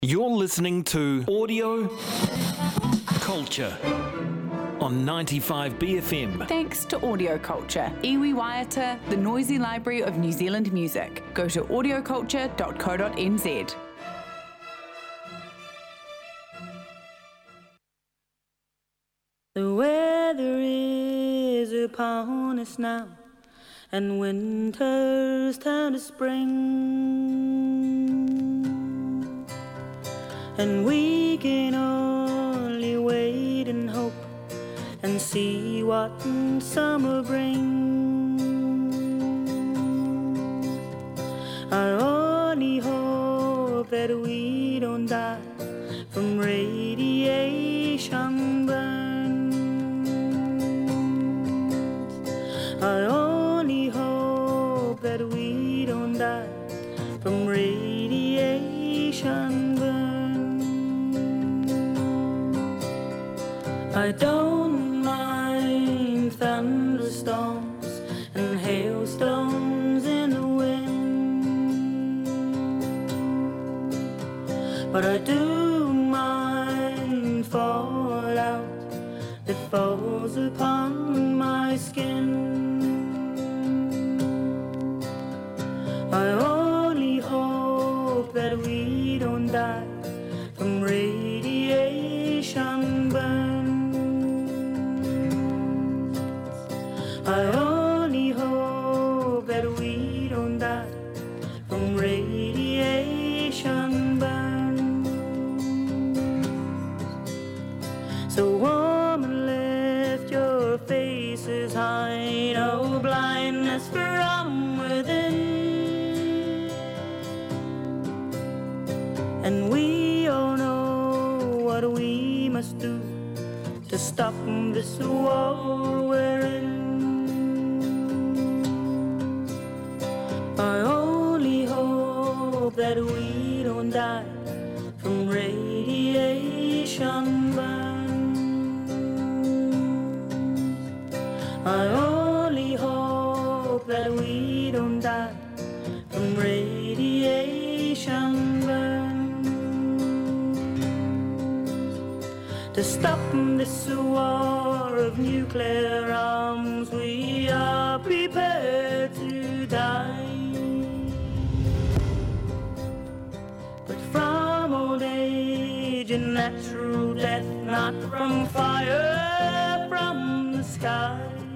You're listening to Audio Culture on 95 BFM. Thanks to Audio Culture, iwi waiata, the noisy library of New Zealand music. Go to audioculture.co.nz. The weather is upon us now, and winter's turned to spring, and we can only wait and hope and see what summer brings. I only hope that we don't die from radiation burns. I only hope that we don't die from radiation burns. I don't mind thunderstorms and hailstones in the wind, but I do mind fallout that falls upon my skin. I only hope that we don't die from radiation burns. I only hope that we don't die from radiation burns. So woman, lift your faces high, no blindness from within. And we all know what we must do to stop this war we're in. I only hope that we don't die from radiation burns. I only hope that we don't die from radiation burns. To stop this war of nuclear arms, we are prepared to die. But from old age and natural death, not from fire from the sky.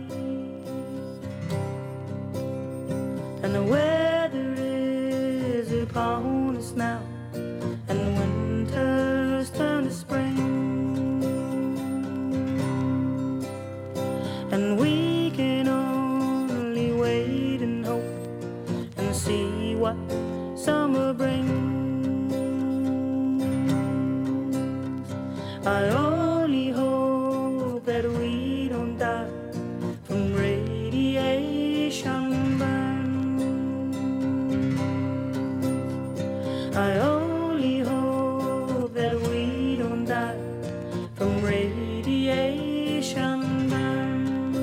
And the weather is upon us now, and winter's turned to spring, and we can only wait and hope and see what summer brings. I only hope that we don't die from radiation burns. I only hope that we don't die from radiation burns.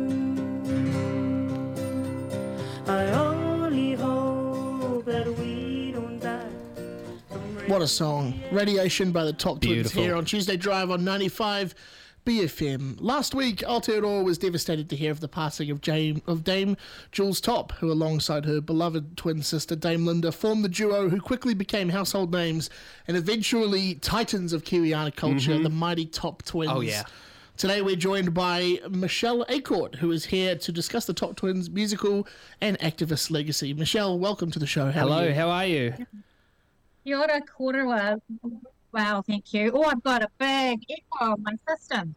I only hope that we don't die from radiation. What a song. Radiation by the Top Twins Beautiful. here on Tuesday Drive on 95 BFM. Last week, Aotearoa was devastated to hear of the passing of Dame Jules Top, who alongside her beloved twin sister Dame Linda formed the duo who quickly became household names and eventually titans of Kiwiana culture, the mighty Top Twins. Oh, yeah. Today we're joined by Michelle Acorte, who is here to discuss the Top Twins' musical and activist legacy. Michelle, welcome to the show. Hello, how are you? Kia ora, kōrua. Wow, thank you. Oh, I've got a big echo on my system.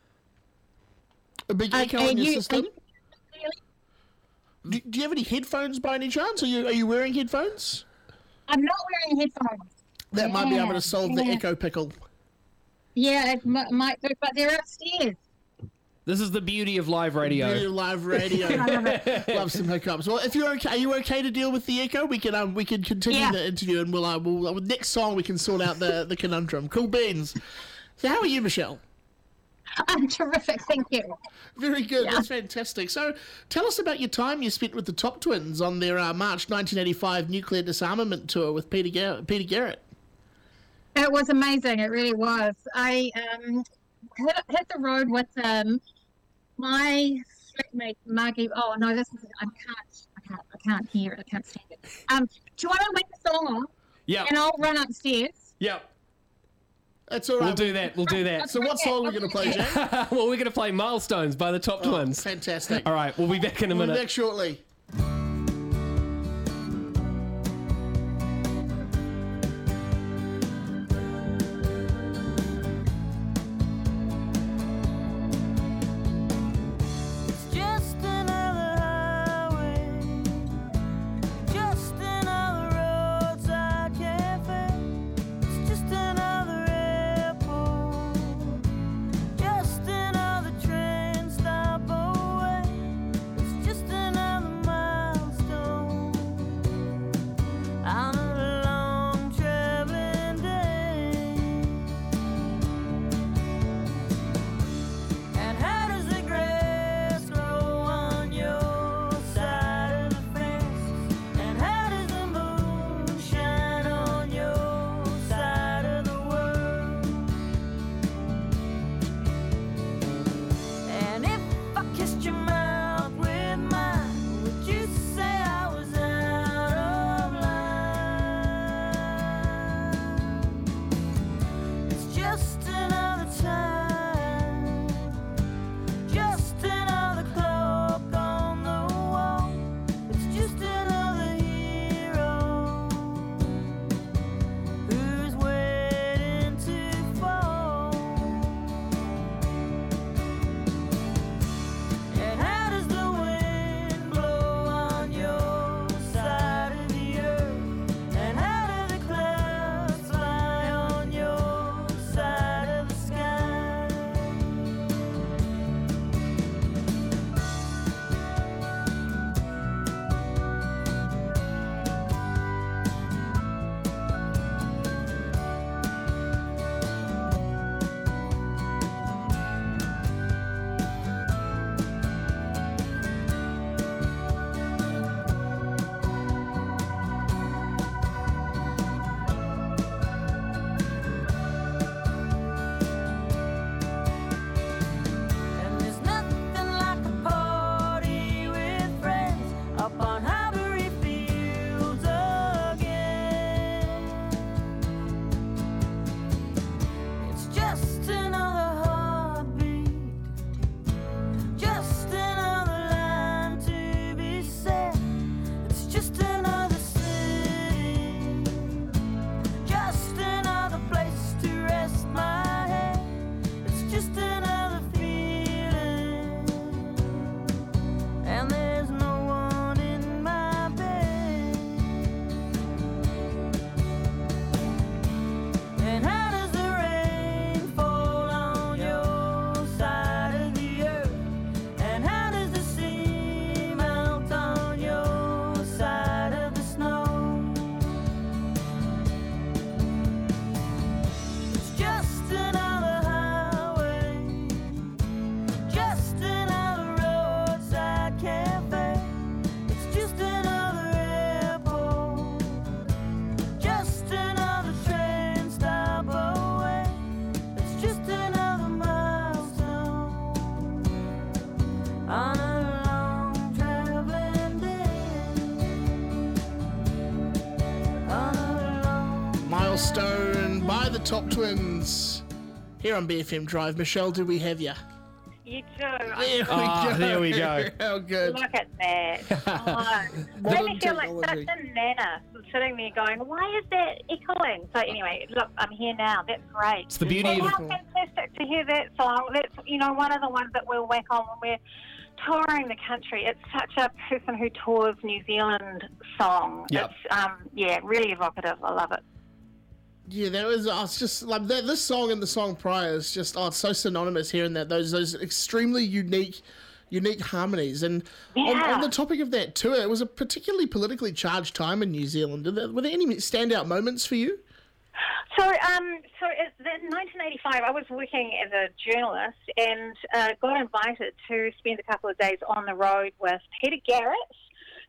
A big echo on your system? Really? Do you have any headphones by any chance? Are you wearing headphones? I'm not wearing headphones. That might be able to Yeah, solve the yeah. echo pickle. Yeah, it might do, but they're upstairs. This is the beauty of live radio. Really live radio. Love some hiccups. Well, if you're okay, are you okay to deal with the echo? We can continue Yeah. the interview, and we'll next song we can sort out the conundrum. Cool beans. So how are you, Michelle? I'm terrific, thank you. Very good. That's fantastic. So tell us about your time you spent with the Top Twins on their March 1985 nuclear disarmament tour with Peter Garrett. It was amazing. It really was. I hit the road with my flatmate Margie. Oh no, this is I can't hear it. I can't stand it. Do you want to whack the song on? Yeah. And I'll run upstairs. Yep. That's all right. We'll do that. So what song are we going to play, Jack? Well, we're going to play Milestones by the Top Twins. Fantastic. All right, we'll be back in a We'll minute. be back shortly. Just another highway, just another roadside cafe. It's just another airport, just another train stop away. It's just another milestone on a long traveling day. And how does the grass grow on your side of the fence? And how does the moon shine on your side of the world? And if I kissed your mouth with mine, would you say I was out of line? It's just another time, just another clock on the wall. It's just another hero who's waiting to fall. And how does the wind blow on your side of the earth? And how do the clouds fly on your side of the sky? And there's nothing like a party with friends up on Highbury Fields again. It's just another heartbeat, just another line to be said. It's just another city, just another place to rest my head. It's just another feeling, and there's no one in my bed. And how does the rain fall on your side of the earth? And how does the sea melt on your side of the snow? It's just another highway, just another roadside cafe. It's just another airport, just another train stop away. It's just another milestone on a long traveling day. On a long Milestone by the Top Twins. Here on BFM Drive. Michelle, do we have you? You do. There we go. How good. Look at that. Oh, Modern made me feel like technology. such a nana sitting there going, why is that echoing? So anyway, look, I'm here now. That's great. It's the beauty Well, of how fantastic to hear that song. That's, one of the ones that we'll whack on when we're touring the country. It's such a person who tours New Zealand song. Yep. It's, really evocative. I love it. Yeah, that was. I was just like that. This song and the song prior is just. Oh, it's so synonymous. Hearing that those extremely unique harmonies. And on the topic of that too, it was a particularly politically charged time in New Zealand. Were there any standout moments for you? So in 1985, I was working as a journalist and got invited to spend a couple of days on the road with Peter Garrett.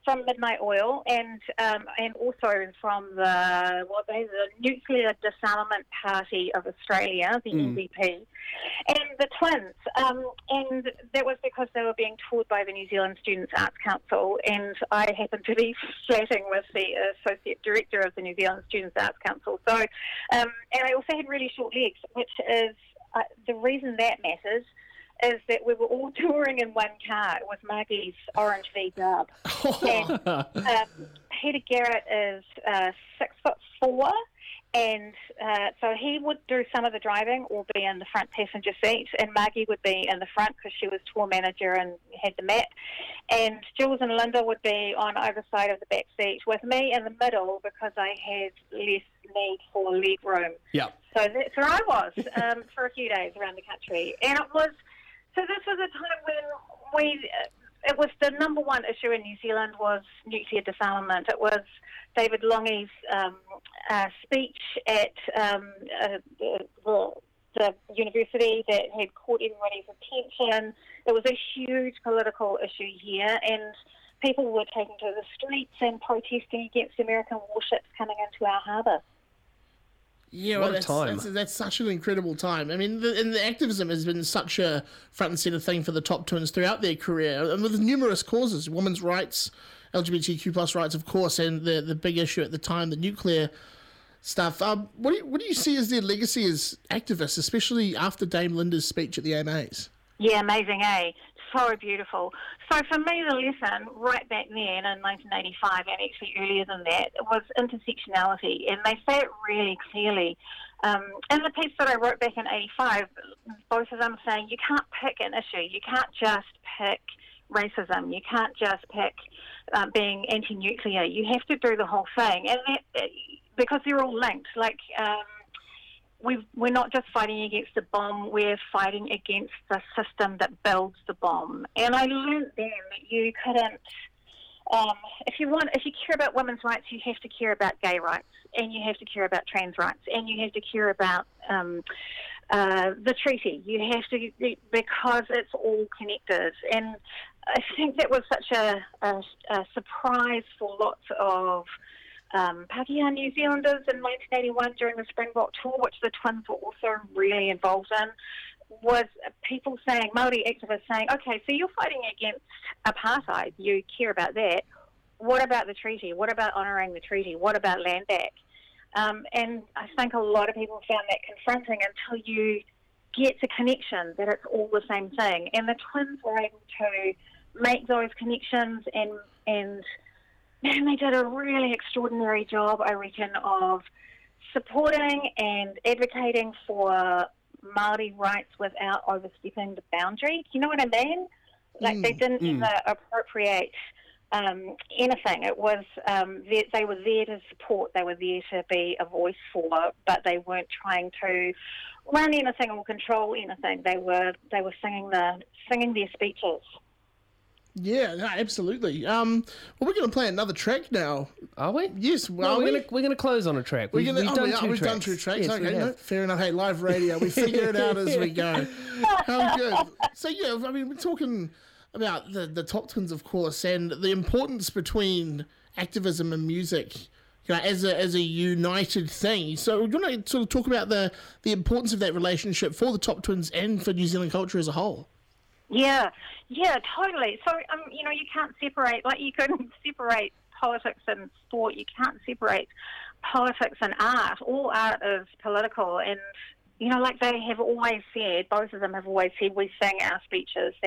from Midnight Oil and also from the Nuclear Disarmament Party of Australia, the NDP, and the Twins. And that was because they were being toured by the New Zealand Students' Arts Council, and I happened to be flatting with the Associate Director of the New Zealand Students' Arts Council. So, and I also had really short legs, which is the reason that matters is that we were all touring in one car with Margie's Orange V Dub. And Peter Garrett is 6'4", and so he would do some of the driving or be in the front passenger seat, and Margie would be in the front because she was tour manager and had the map, and Jules and Linda would be on either side of the back seat with me in the middle because I had less need for leg room. Yeah. So that's where I was for a few days around the country, and it was. So this was a time when it was the number one issue in New Zealand was nuclear disarmament. It was David Longy's speech at the university that had caught everybody's attention. It was a huge political issue here, and people were taken to the streets and protesting against American warships coming into our harbour. Yeah, What a time. That's such an incredible time. I mean, the activism has been such a front and centre thing for the Top Twins throughout their career, and with numerous causes, women's rights, LGBTQ plus rights, of course, and the big issue at the time, the nuclear stuff. What do you see as their legacy as activists, especially after Dame Linda's speech at the AMAs? Yeah, amazing, eh? So beautiful. So for me, the lesson right back then in 1985, and actually earlier than that, was intersectionality. And they say it really clearly. In the piece that I wrote back in 85, both of them saying you can't pick an issue. You can't just pick racism. You can't just pick being anti-nuclear. You have to do the whole thing. And that, because they're all linked. Like... we're not just fighting against the bomb, we're fighting against the system that builds the bomb. And I learned then that you couldn't, if you care about women's rights, you have to care about gay rights, and you have to care about trans rights, and you have to care about the treaty. You have to, because it's all connected. And I think that was such a surprise for lots of Pakeha New Zealanders in 1981 during the Springbok tour, which the Twins were also really involved in, was people saying, Māori activists saying, okay, so you're fighting against apartheid, you care about that. What about the treaty? What about honouring the treaty? What about land back? And I think a lot of people found that confronting until you get the connection that it's all the same thing. And the Twins were able to make those connections and they did a really extraordinary job, I reckon, of supporting and advocating for Māori rights without overstepping the boundary. Do you know what I mean? Like they didn't ever appropriate anything. It was they were there to support. They were there to be a voice for, but they weren't trying to run anything or control anything. They were singing their speeches. Yeah, no, absolutely. Well, we're going to play another track now. Are we? Yes. Well, we're going to close on a track. We've done two tracks. Yes, okay, no, fair enough. Hey, live radio. We figure it out as we go. How good. So, yeah, I mean, we're talking about the Top Twins, of course, and the importance between activism and music, you know, as a united thing. So we're going to sort of talk about the importance of that relationship for the Top Twins and for New Zealand culture as a whole. Yeah, totally. So, you know, you can't separate, like you couldn't separate politics and sport. You can't separate politics and art. All art is political. And, you know, like they have always said, both of them have always said, we sing our speeches.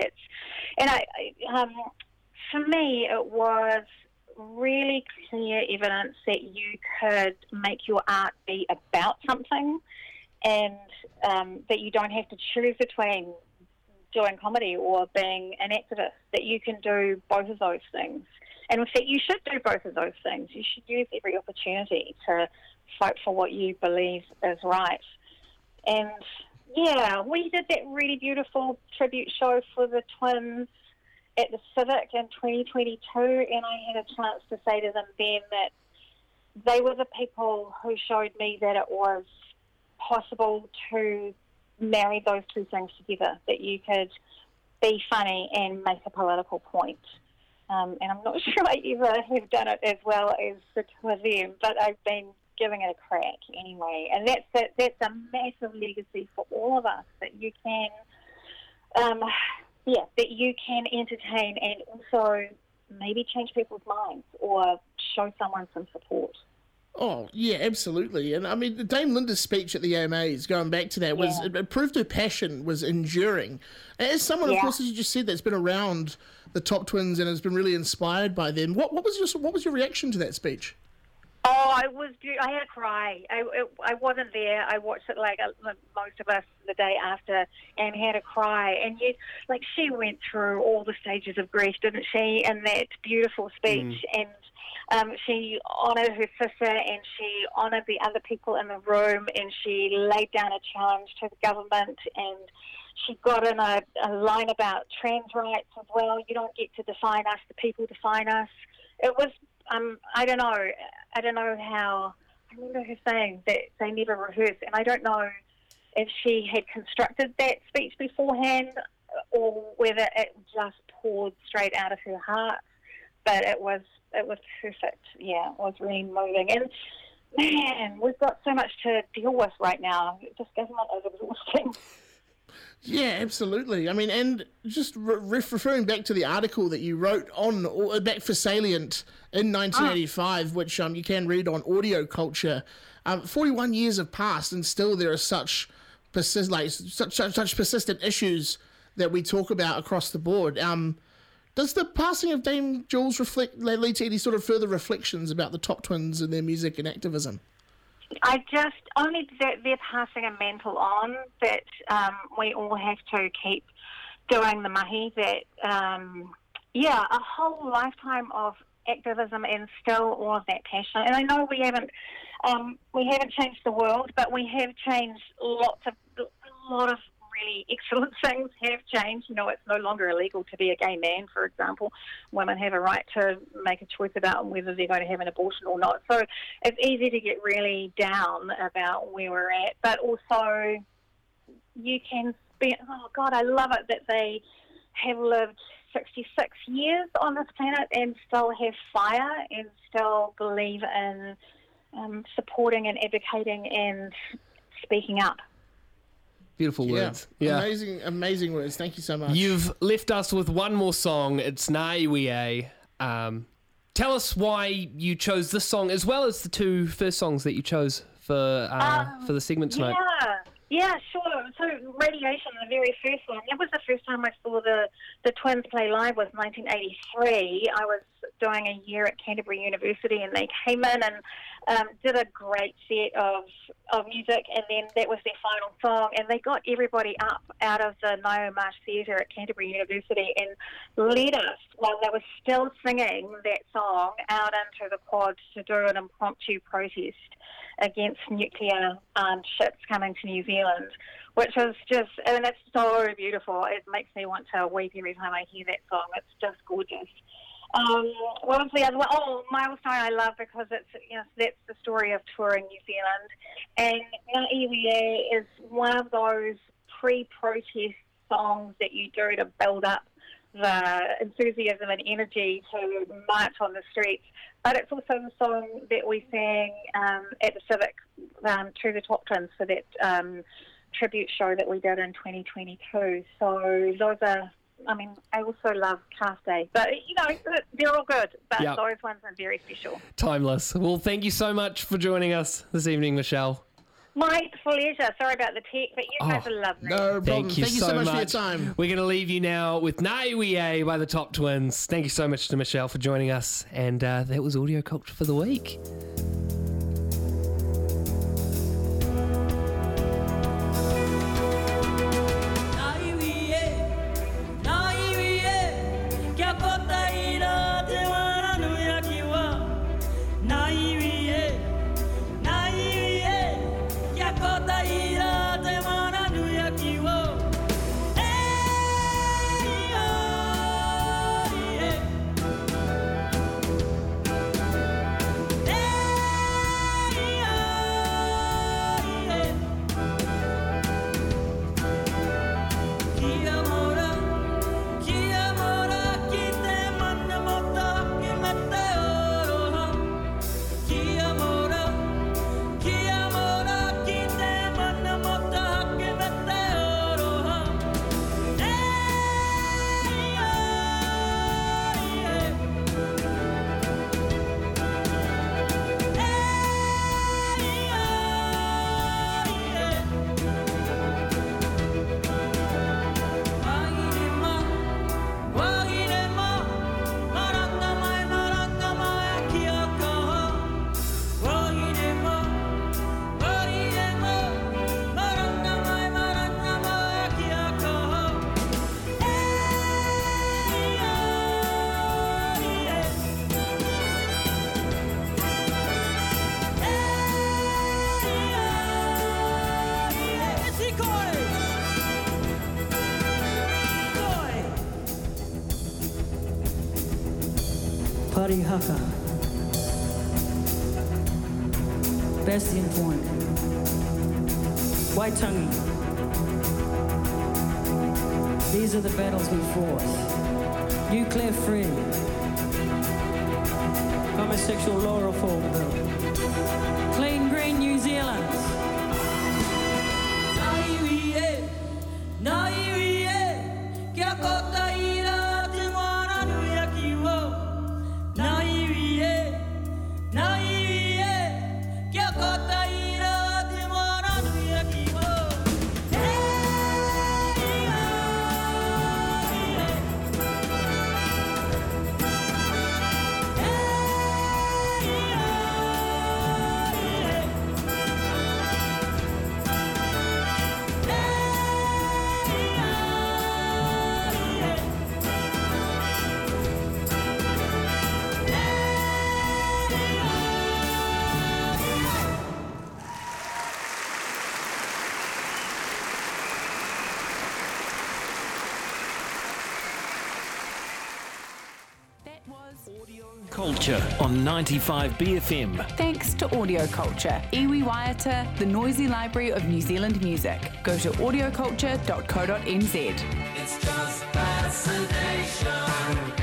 For me, it was really clear evidence that you could make your art be about something and that you don't have to choose between doing comedy or being an activist, that you can do both of those things. And in fact, you should do both of those things. You should use every opportunity to fight for what you believe is right. And, yeah, we did that really beautiful tribute show for the Twins at the Civic in 2022, and I had a chance to say to them then that they were the people who showed me that it was possible to marry those two things together, that you could be funny and make a political point. and I'm not sure I ever have done it as well as the two of them, but I've been giving it a crack anyway. And that's a massive legacy for all of us, that you can, that you can entertain and also maybe change people's minds or show someone some support. Oh, yeah, absolutely. And I mean, Dame Linda's speech at the AMAs, going back to that, was it proved her passion was enduring. As someone, of course, as you just said, that's been around the Top Twins and has been really inspired by them, what was your reaction to that speech? Oh, I had a cry. I wasn't there. I watched it like most of us the day after and had a cry. And yet, like, she went through all the stages of grief, didn't she, in that beautiful speech. And she honoured her sister and she honoured the other people in the room, and she laid down a challenge to the government, and she got in a line about trans rights as well. You don't get to define us, the people define us. It was, I don't know how, I remember her saying that they never rehearsed, and I don't know if she had constructed that speech beforehand or whether it just poured straight out of her heart. But it was perfect. Yeah, it was really moving. And man, we've got so much to deal with right now. This government is exhausting. Yeah, absolutely. I mean, and just referring back to the article that you wrote back for Salient in 1985, which you can read on Audio Culture. 41 years have passed, and still there are such persistent issues that we talk about across the board. Does the passing of Dame Jules lead to any sort of further reflections about the Top Twins and their music and activism? Only that they're passing a mantle on, that we all have to keep doing the mahi, that, a whole lifetime of activism and still all of that passion. And I know we haven't changed the world, but we have changed a lot of really excellent things have changed. You know, it's no longer illegal to be a gay man, for example. Women have a right to make a choice about whether they're going to have an abortion or not. So it's easy to get really down about where we're at, but also you can spend, oh God, I love it that they have lived 66 years on this planet and still have fire and still believe in supporting and advocating and speaking up. Beautiful words. Yeah. Amazing words. Thank you so much. You've left us with one more song. It's Naiwie. Tell us why you chose this song, as well as the two first songs that you chose for the segment tonight. Yeah, sure. So Radiation, the very first one, that was the first time I saw the Twins play live, was 1983. I was doing a year at Canterbury University, and they came in and did a great set of music, and then that was their final song, and they got everybody up out of the Ngaio Marsh Theatre at Canterbury University and led us, while they were still singing that song, out into the quad to do an impromptu protest against nuclear ships coming to New Zealand, which was just, and it's so beautiful. It makes me want to weep every time I hear that song. It's just gorgeous. What was the other one? Oh, Milestone I love because it's, that's the story of touring New Zealand. And Naiwie is one of those pre-protest songs that you do to build up the enthusiasm and energy to march on the streets. But it's also the song that we sang at the Civic to the Top Twins for that tribute show that we did in 2022. So those are, I also love Cast Day. But, they're all good. But those ones are very special. Timeless. Well, thank you so much for joining us this evening, Michelle. My pleasure. Sorry about the tech, but you guys are lovely. No problem. Thank you so much for your time. We're going to leave you now with Naiwie by the Top Twins. Thank you so much to Michelle for joining us. And that was Audio Culture for the week. Ngāti Haka, Bastion Point, Waitangi. These are the battles we fought. Nuclear free. Homosexual law reform bill. Clean green New Zealand. Culture on 95 BFM. Thanks to Audio Culture, iwi waiata, the noisy library of New Zealand music. Go to audioculture.co.nz. It's just fascination.